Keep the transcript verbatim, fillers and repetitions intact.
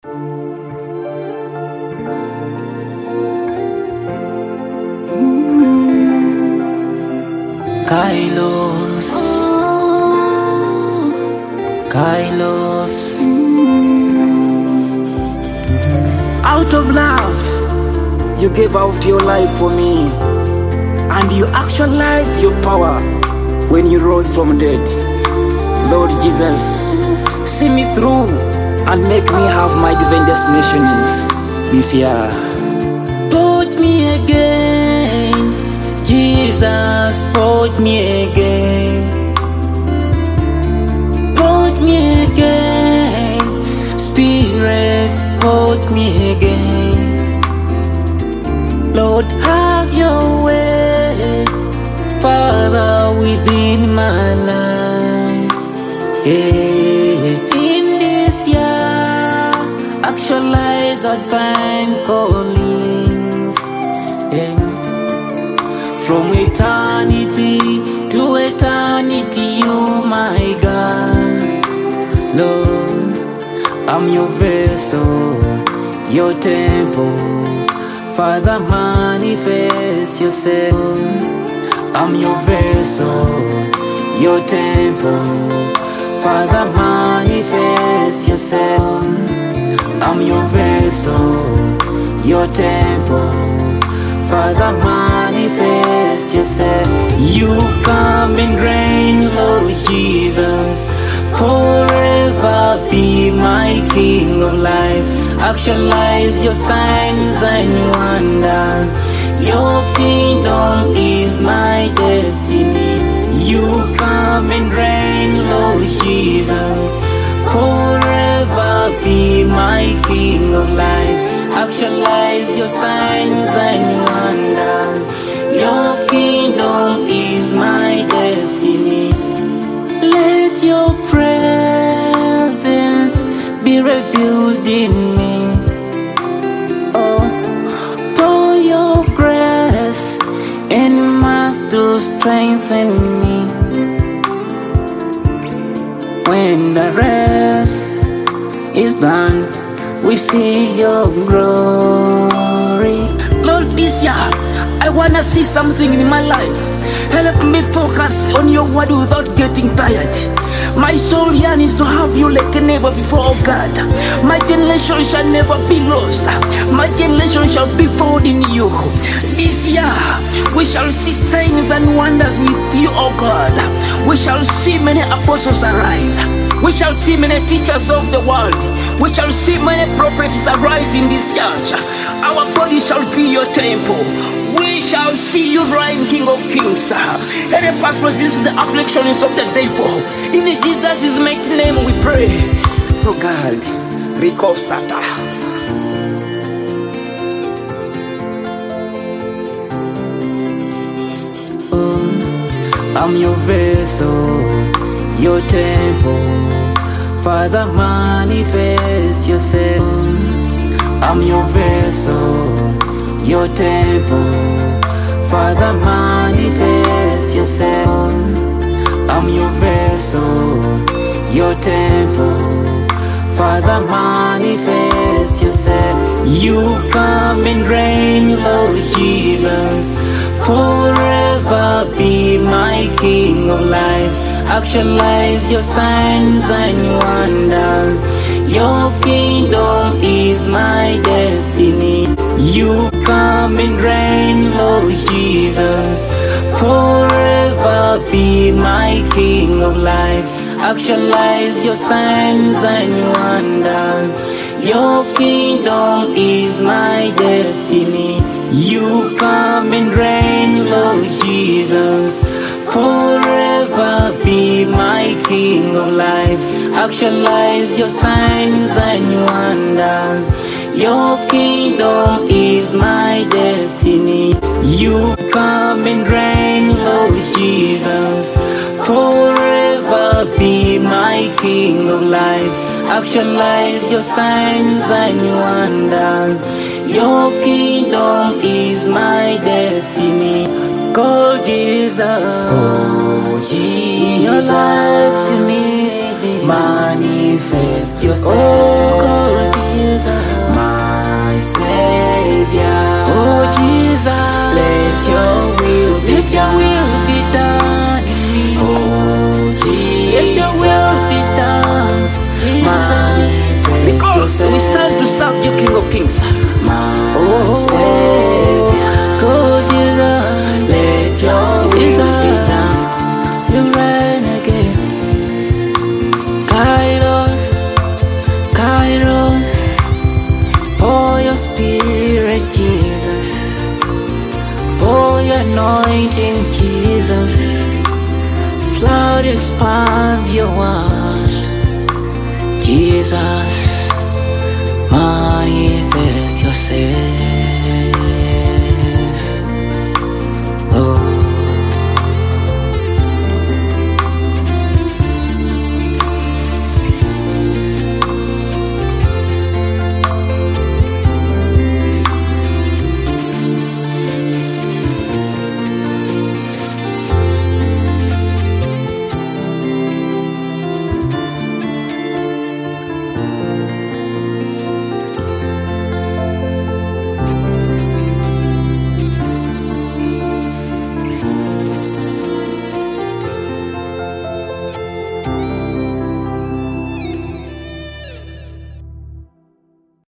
Kailos, Kailos. Out of love, you gave out your life for me, and you actualized your power when you rose from dead. Lord Jesus, see me through and make me have my divine destinations this year. Put me again, Jesus, put me again. Put me again, Spirit, put me again. Lord, have your way, Father, within my life. Yeah. In this year, actualize our divine callings. Yeah. From eternity to eternity, you, my God. Lord, I'm your vessel, your temple. Father, manifest yourself. I'm your vessel, your temple. Father, manifest yourself. I'm your vessel, your temple. Father, manifest yourself. You come and reign, Lord Jesus. Forever be my King of life. Actualize your signs and wonders. Your kingdom is my destiny. You come and reign, Lord Jesus. Forever be my King of life. Actualize your signs and wonders. Your kingdom is my destiny. Let your presence be revealed in me. Oh, pour your grace and must to strengthen me. When the rest is done, we see your glory. Lord, this year I wanna see something in my life. Help me focus on your word without getting tired. My soul yearns to have you like never before, oh God. My generation shall never be lost. My generation shall be found in you. This year we shall see signs and wonders with you, oh God. We shall see many apostles arise. We shall see many teachers of the world. We shall see many prophets arise in this church. Our body shall be your temple. We shall see you reign, King of Kings. Any past resist the afflictions of the devil. In Jesus' mighty name we pray. Oh God, Riko Sata. I'm your vessel, your temple. Father, manifest yourself. I'm your vessel, your temple. Father, manifest yourself. I'm your vessel, your temple. Father, manifest yourself. You come and reign, Lord Jesus. Forever be my King of life. Actualize your signs and wonders. Your kingdom is my destiny. You come and reign, Lord Jesus. Forever be my King of life. Actualize your signs and wonders. Your kingdom is my destiny. You come and reign, Lord Jesus. Forever be my King of life. Actualize your signs and wonders. Your kingdom is my destiny. You come and reign, Lord Jesus. Forever be my King of life. Actualize your signs and wonders. Your kingdom is my destiny. Call Jesus, oh Jesus, in your life to me. manifest yourself. Oh God, Jesus, my Savior. oh Jesus, let your will be let your done. will be done in me. Oh Jesus, Let your will be done, Jesus. Because we stand to serve you, King of Kings. my Oh, Savior. God, Jesus, Let your will Jesus, be done. you reign again. Kairos, Kairos, pour your spirit, Jesus. Pour your anointing, Jesus. Flood, expand your word, Jesus. Manifest yourself.